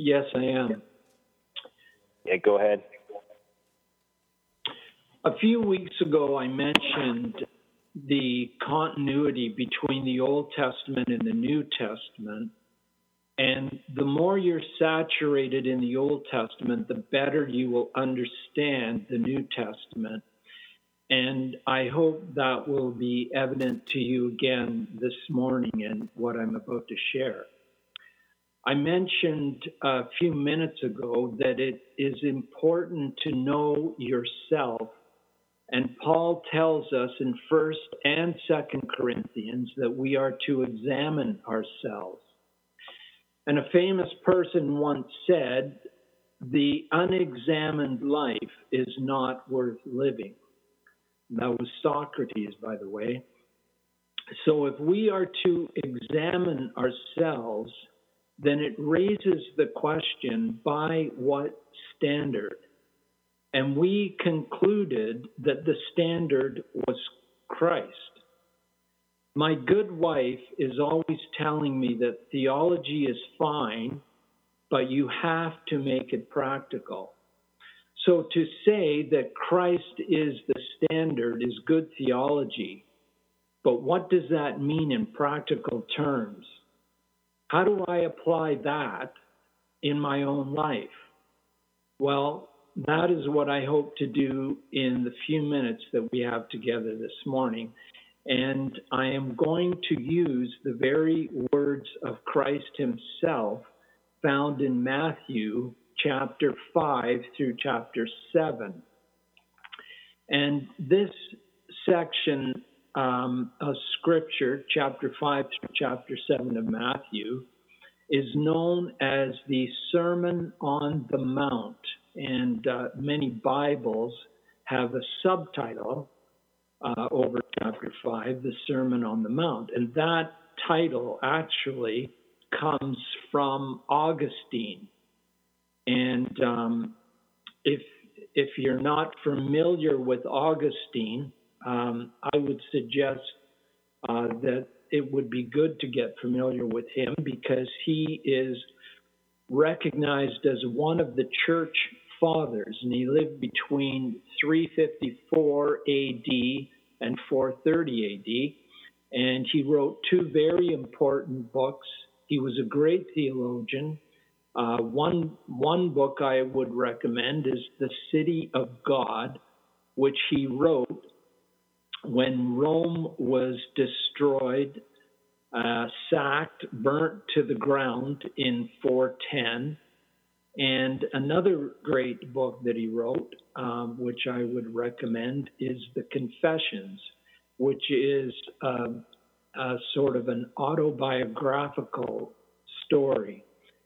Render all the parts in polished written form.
Yes, I am. Yeah, go ahead. A few weeks ago, I mentioned the continuity between the Old Testament and the New Testament. And the more you're saturated in the Old Testament, the better you will understand the New Testament. And I hope that will be evident to you again this morning in what I'm about to share. I mentioned a few minutes ago that it is important to know yourself. And Paul tells us in 1st and 2nd Corinthians that we are to examine ourselves. And a famous person once said, "The unexamined life is not worth living." That was Socrates, by the way. So if we are to examine ourselves, then it raises the question, by what standard? And we concluded that the standard was Christ. My good wife is always telling me that theology is fine, but you have to make it practical. So to say that Christ is the standard is good theology, but what does that mean in practical terms? How do I apply that in my own life? Well, that is what I hope to do in the few minutes that we have together this morning. And I am going to use the very words of Christ himself found in Matthew chapter 5 through chapter 7. And this section of Scripture, chapter 5 through chapter 7 of Matthew, is known as the Sermon on the Mount. And many Bibles have a subtitle over chapter 5, the Sermon on the Mount. And that title actually comes from Augustine. And if you're not familiar with Augustine, I would suggest that it would be good to get familiar with him because he is recognized as one of the church fathers, and he lived between 354 AD and 430 AD, and he wrote two very important books. He was a great theologian. One book I would recommend is The City of God, which he wrote when Rome was destroyed, sacked, burnt to the ground in 410. And another great book that he wrote, which I would recommend, is The Confessions, which is a sort of an autobiographical story.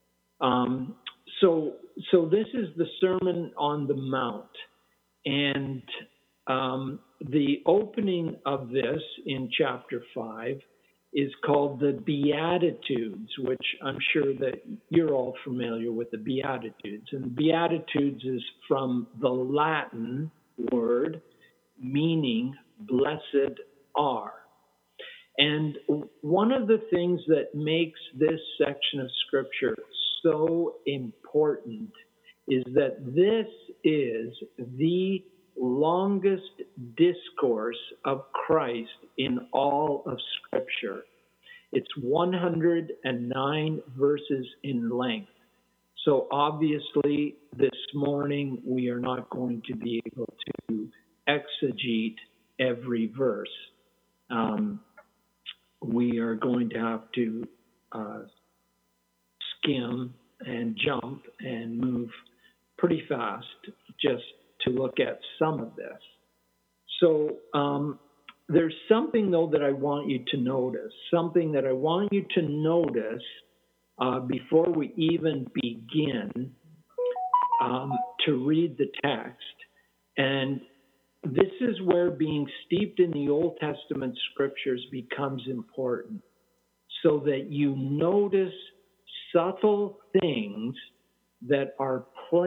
So this is the Sermon on the Mount. And the opening of this in chapter 5 is called the Beatitudes, which I'm sure that you're all familiar with the Beatitudes. And the Beatitudes is from the Latin word meaning blessed are. And one of the things that makes this section of Scripture so important is that this is the longest discourse of Christ in all of Scripture. It's 109 verses in length. So obviously this morning we are not going to be able to exegete every verse. We are going to have to skim and jump and move pretty fast just to look at some of this. So there's something, though, that I want you to notice, before we even begin to read the text. And this is where being steeped in the Old Testament Scriptures becomes important, so that you notice subtle things that are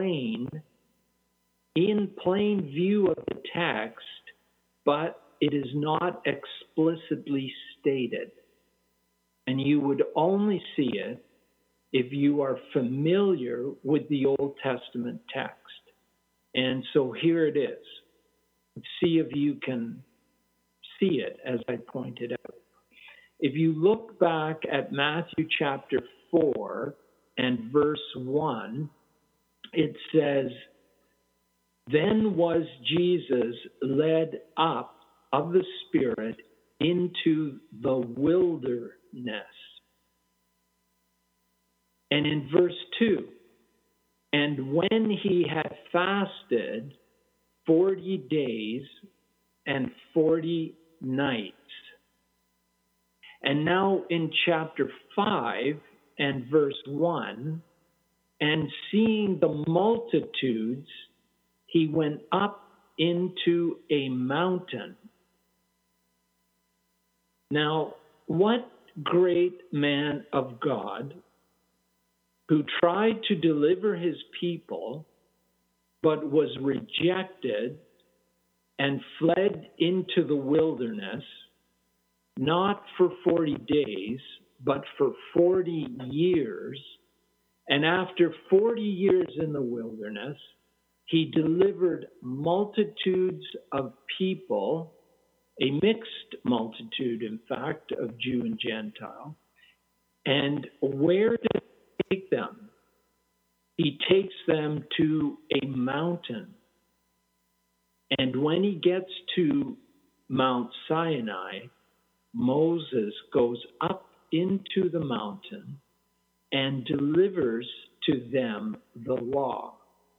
in plain view of the text, but it is not explicitly stated. And you would only see it if you are familiar with the Old Testament text. And so here it is. See if you can see it as I pointed out. If you look back at Matthew chapter 4 and verse 1, it says, "Then was Jesus led up of the Spirit into the wilderness." And in verse 2, "And when he had fasted 40 days and 40 nights." And now in chapter 5 and verse 1, "And seeing the multitudes, he went up into a mountain." Now, what great man of God who tried to deliver his people, but was rejected and fled into the wilderness, not for 40 days, but for 40 years. And after 40 years in the wilderness, he delivered multitudes of people, a mixed multitude, in fact, of Jew and Gentile. And where did he take them? He takes them to a mountain. And when he gets to Mount Sinai, Moses goes up into the mountain and delivers to them the law.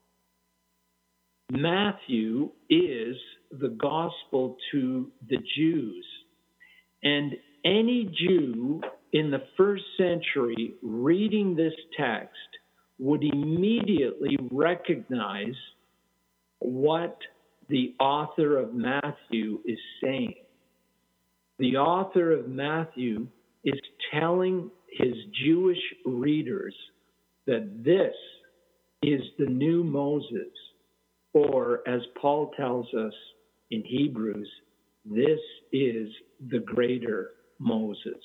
Matthew is the gospel to the Jews. And any Jew in the first century reading this text would immediately recognize what the author of Matthew is saying. The author of Matthew is telling his Jewish readers that this is the new Moses, or as Paul tells us in Hebrews, this is the greater Moses.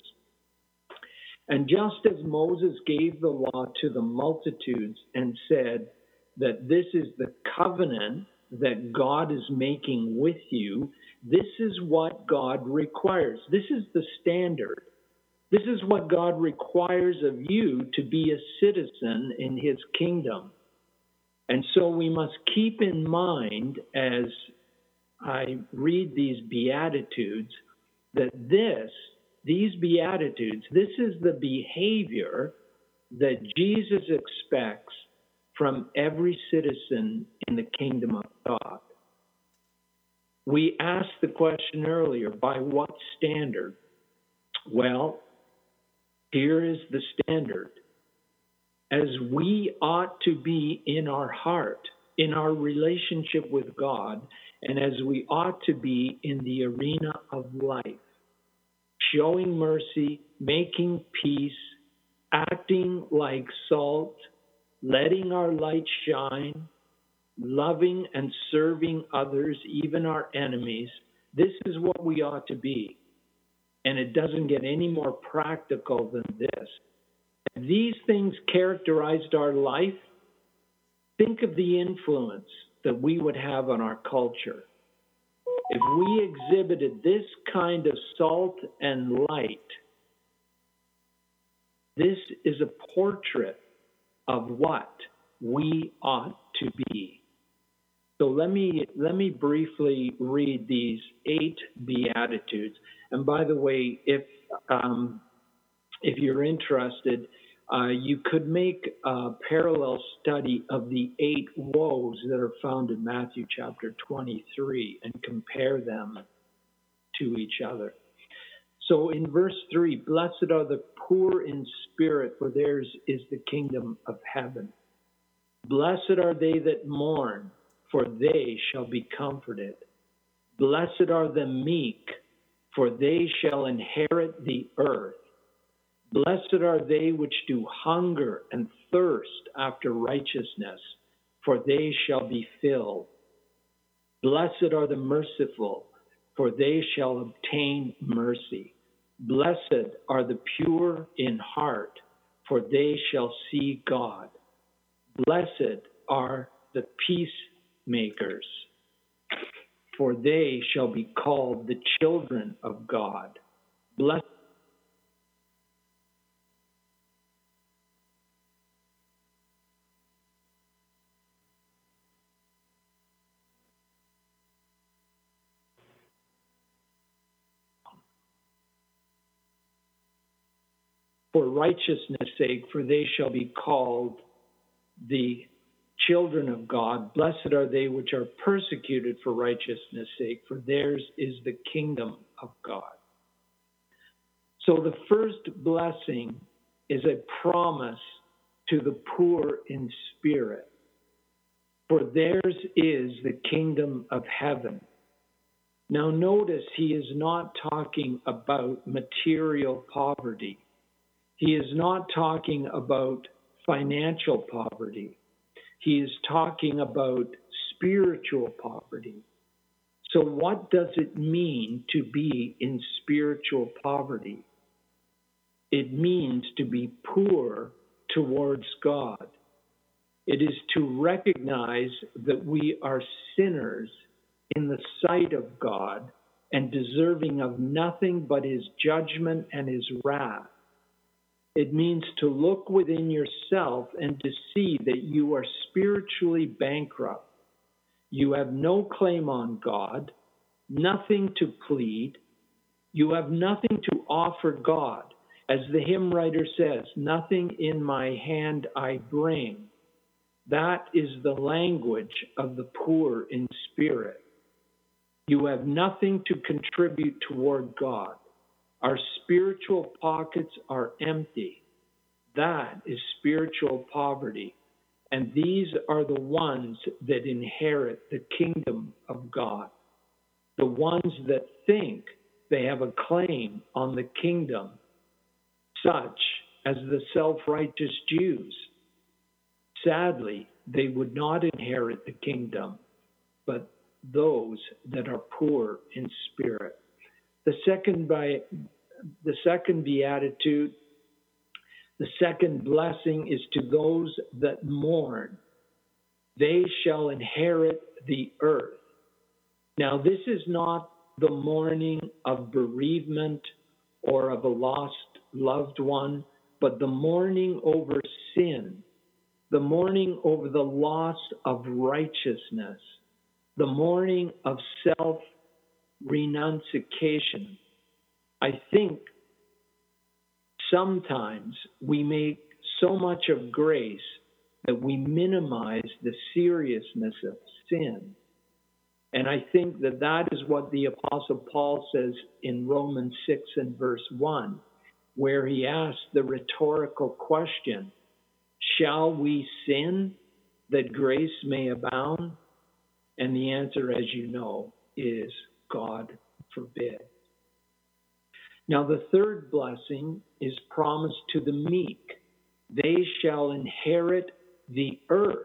And just as Moses gave the law to the multitudes and said that this is the covenant that God is making with you, this is what God requires. This is the standard. This is what God requires of you to be a citizen in his kingdom. And so we must keep in mind as I read these Beatitudes that these Beatitudes, this is the behavior that Jesus expects from every citizen in the kingdom of God. We asked the question earlier, by what standard? Well, here is the standard. As we ought to be in our heart, in our relationship with God, and as we ought to be in the arena of life, showing mercy, making peace, acting like salt, letting our light shine, loving and serving others, even our enemies. This is what we ought to be. And it doesn't get any more practical than this. If these things characterized our life, think of the influence that we would have on our culture. If we exhibited this kind of salt and light, this is a portrait of what we ought to be. So let me briefly read these 8 Beatitudes. And by the way, if you're interested, you could make a parallel study of the 8 woes that are found in Matthew chapter 23 and compare them to each other. So in verse 3, "Blessed are the poor in spirit, for theirs is the kingdom of heaven. Blessed are they that mourn, for they shall be comforted. Blessed are the meek, for they shall inherit the earth. Blessed are they which do hunger and thirst after righteousness, for they shall be filled. Blessed are the merciful, for they shall obtain mercy. Blessed are the pure in heart, for they shall see God. Blessed are the peacemakers, for they shall be called the children of God. Blessed for righteousness' sake, for they shall be called the children of God. Blessed are they which are persecuted for righteousness' sake, for theirs is the kingdom of God. So the first blessing is a promise to the poor in spirit, for theirs is the kingdom of heaven. Now notice he is not talking about material poverty. He is not talking about financial poverty. He is talking about spiritual poverty. So what does it mean to be in spiritual poverty? It means to be poor towards God. It is to recognize that we are sinners in the sight of God and deserving of nothing but his judgment and his wrath. It means to look within yourself and to see that you are spiritually bankrupt. You have no claim on God, nothing to plead. You have nothing to offer God. As the hymn writer says, nothing in my hand I bring. That is the language of the poor in spirit. You have nothing to contribute toward God. Our spiritual pockets are empty. That is spiritual poverty. And these are the ones that inherit the kingdom of God. The ones that think they have a claim on the kingdom, such as the self-righteous Jews. Sadly, they would not inherit the kingdom, but those that are poor in spirit. The second beatitude, the second blessing is to those that mourn. They shall inherit the earth. Now, this is not the mourning of bereavement or of a lost loved one, but the mourning over sin, the mourning over the loss of righteousness, the mourning of self-renunciation. I think sometimes we make so much of grace that we minimize the seriousness of sin. And I think that that is what the Apostle Paul says in Romans 6 and verse 1, where he asks the rhetorical question, shall we sin that grace may abound? And the answer, as you know, is God forbid. Now, the third blessing is promised to the meek. They shall inherit the earth.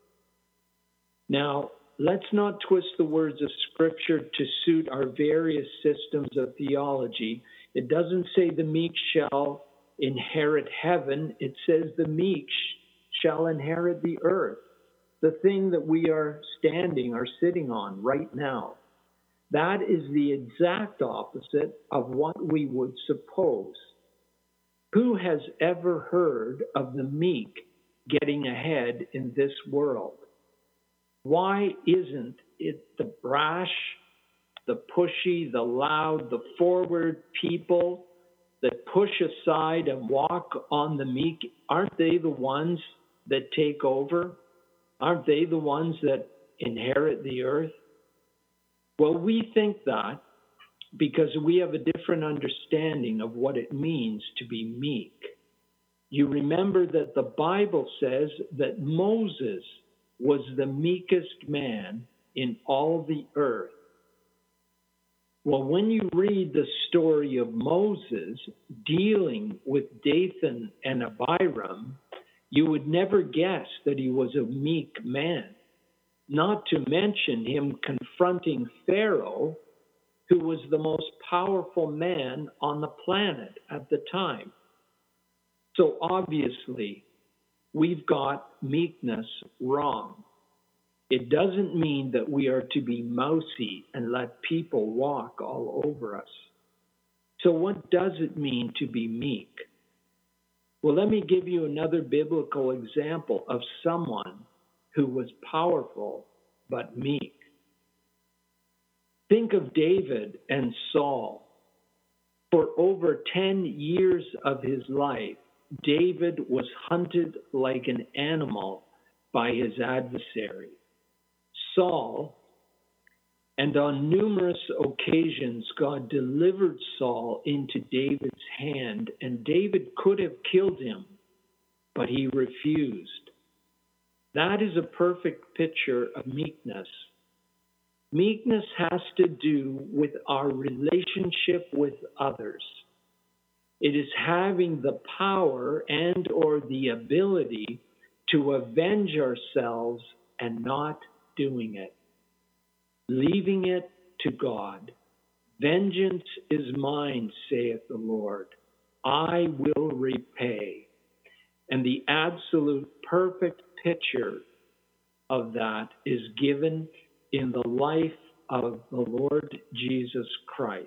Now, let's not twist the words of Scripture to suit our various systems of theology. It doesn't say the meek shall inherit heaven. It says the meek shall inherit the earth, the thing that we are sitting on right now. That is the exact opposite of what we would suppose. Who has ever heard of the meek getting ahead in this world? Why isn't it the brash, the pushy, the loud, the forward people that push aside and walk on the meek? Aren't they the ones that take over? Aren't they the ones that inherit the earth? Well, we think that because we have a different understanding of what it means to be meek. You remember that the Bible says that Moses was the meekest man in all the earth. Well, when you read the story of Moses dealing with Dathan and Abiram, you would never guess that he was a meek man, not to mention him confronting Pharaoh, who was the most powerful man on the planet at the time. So obviously, we've got meekness wrong. It doesn't mean that we are to be mousy and let people walk all over us. So what does it mean to be meek? Well, let me give you another biblical example of someone who was powerful but meek. Think of David and Saul. For over 10 years of his life, David was hunted like an animal by his adversary, Saul, and on numerous occasions God delivered Saul into David's hand, and David could have killed him, but he refused. That is a perfect picture of meekness. Meekness has to do with our relationship with others. It is having the power and or the ability to avenge ourselves and not doing it. Leaving it to God. Vengeance is mine, saith the Lord. I will repay. And the absolute perfect picture of that is given in the life of the Lord Jesus Christ.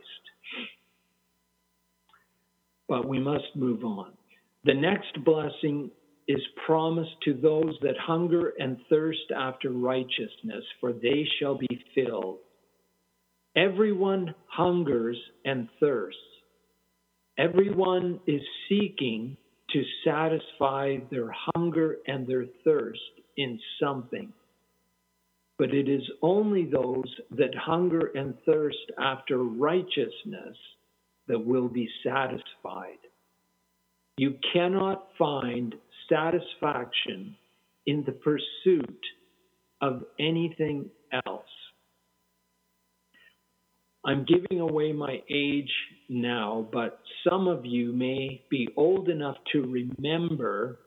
But we must move on. The next blessing is promised to those that hunger and thirst after righteousness, for they shall be filled. Everyone hungers and thirsts. Everyone is seeking to satisfy their hunger and their thirst in something. But it is only those that hunger and thirst after righteousness that will be satisfied. You cannot find satisfaction in the pursuit of anything else. I'm giving away my age now, but some of you may be old enough to remember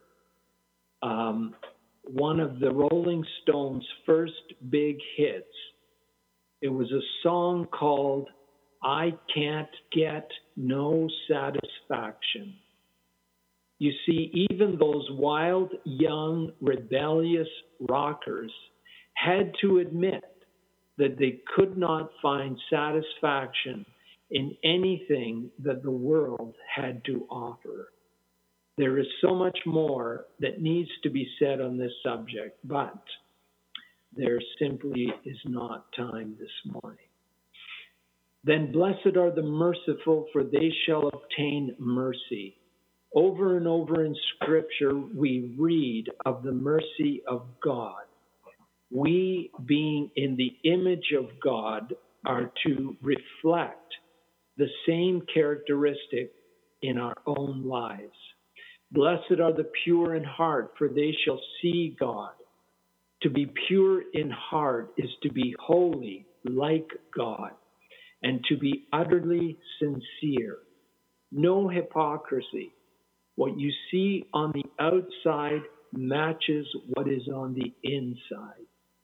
one of the Rolling Stones' first big hits. It was a song called I Can't Get No Satisfaction. You see, even those wild, young, rebellious rockers had to admit that they could not find satisfaction in anything that the world had to offer. There is so much more that needs to be said on this subject, but there simply is not time this morning. Then blessed are the merciful, for they shall obtain mercy. Over and over in Scripture, we read of the mercy of God. We, being in the image of God, are to reflect the same characteristic in our own lives. Blessed are the pure in heart, for they shall see God. To be pure in heart is to be holy like God, and to be utterly sincere. No hypocrisy. What you see on the outside matches what is on the inside.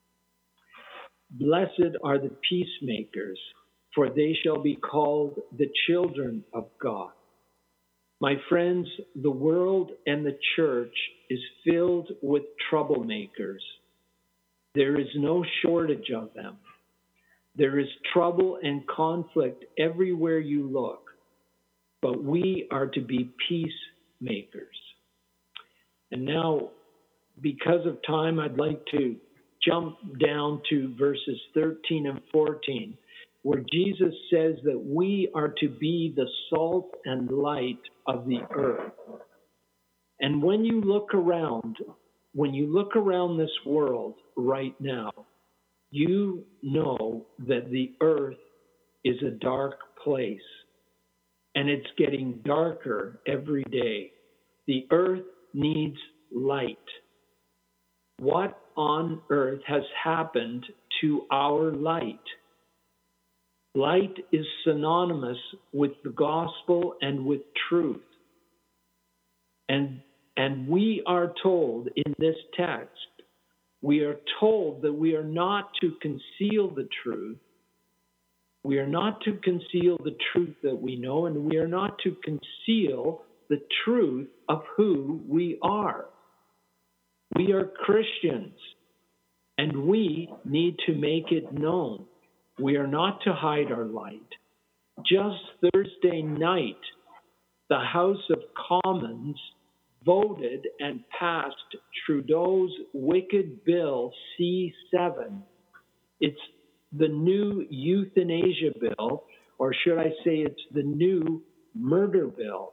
Blessed are the peacemakers, for they shall be called the children of God. My friends, the world and the church is filled with troublemakers. There is no shortage of them. There is trouble and conflict everywhere you look, but we are to be peacemakers. And now, because of time, I'd like to jump down to verses 13 and 14, where Jesus says that we are to be the salt and light of the earth. And when you look around this world right now, you know that the earth is a dark place, and it's getting darker every day. The earth needs light. What on earth has happened to our light? Light is synonymous with the gospel and with truth. And we are told in this text, we are told that we are not to conceal the truth. We are not to conceal the truth that we know, and we are not to conceal the truth of who we are. We are Christians, and we need to make it known. We are not to hide our light. Just Thursday night, the House of Commons voted and passed Trudeau's wicked bill C7. It's the new euthanasia bill, or should I say it's the new murder bill.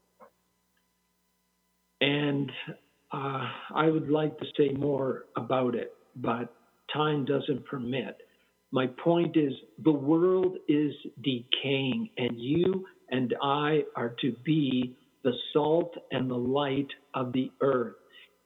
And I would like to say more about it, but time doesn't permit. My point is the world is decaying, and you and I are to be the salt and the light of the earth.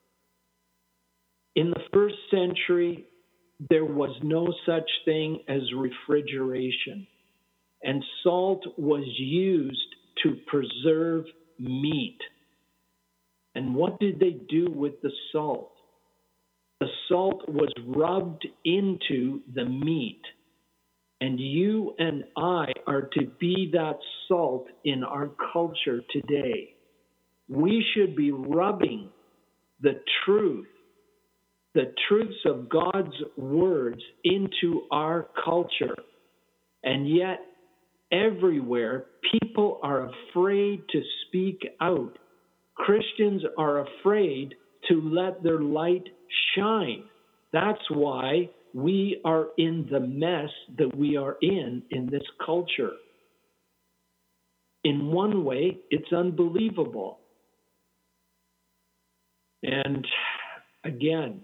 In the first century, there was no such thing as refrigeration, and salt was used to preserve meat. And what did they do with the salt? The salt was rubbed into the meat. And you and I are to be that salt in our culture today. We should be rubbing the truths of God's words into our culture. And yet, everywhere, people are afraid to speak out. Christians are afraid to let their light shine. That's why we are in the mess that we are in this culture. In one way, it's unbelievable. And again,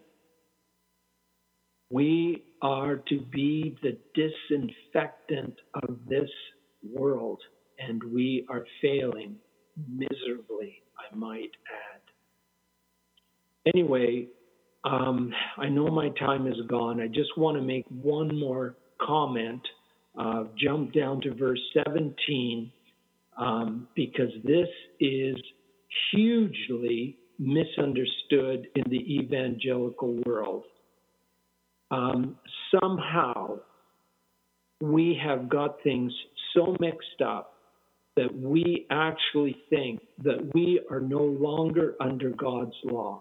we are to be the disinfectant of this world, and we are failing miserably, I might add. Anyway, I know my time is gone. I just want to make one more comment. Jump down to verse 17, because this is hugely misunderstood in the evangelical world. Somehow, we have got things so mixed up that we actually think that we are no longer under God's law.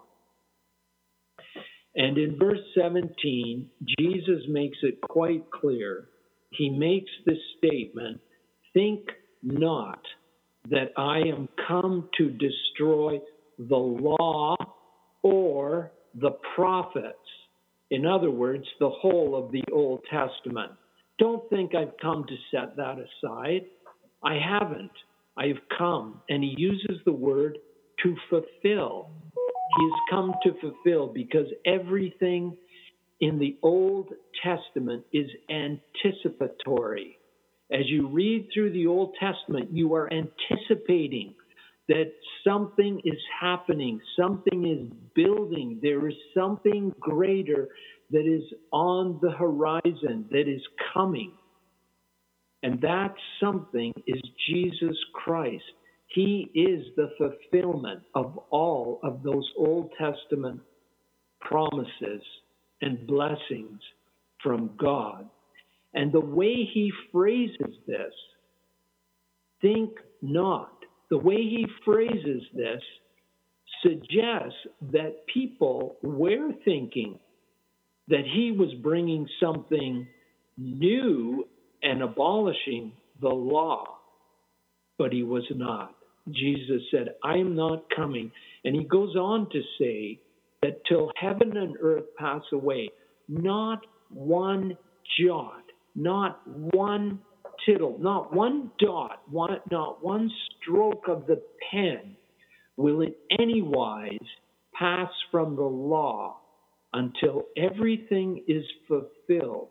And in verse 17, Jesus makes it quite clear. He makes this statement, "Think not that I am come to destroy the law or the prophets." In other words, the whole of the Old Testament. Don't think I've come to set that aside. I haven't. I've come, and he uses the word to fulfill. He's come to fulfill because everything in the Old Testament is anticipatory. As you read through the Old Testament, you are anticipating that something is happening, something is building, there is something greater that is on the horizon, that is coming. And that something is Jesus Christ. He is the fulfillment of all of those Old Testament promises and blessings from God. And the way he phrases this, think not, the way he phrases this suggests that people were thinking that he was bringing something new and abolishing the law, but he was not. Jesus said, "I am not coming." And he goes on to say that till heaven and earth pass away, not one jot, not one tittle, not one dot, not one stroke of the pen will in any wise pass from the law until everything is fulfilled.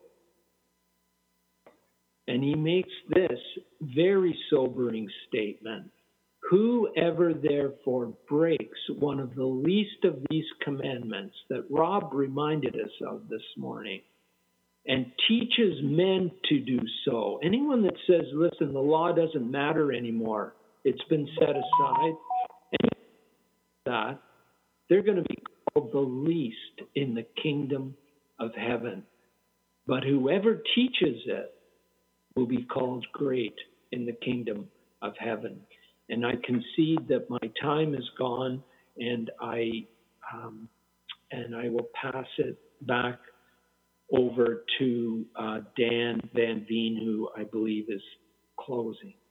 And he makes this very sobering statement. Whoever therefore breaks one of the least of these commandments that Rob reminded us of this morning and teaches men to do so, anyone that says, listen, the law doesn't matter anymore, it's been set aside, and that, they're going to be called the least in the kingdom of heaven. But whoever teaches it will be called great in the kingdom of heaven. And I concede that my time is gone, and I will pass it back over to Dan Van Veen, who I believe is closing.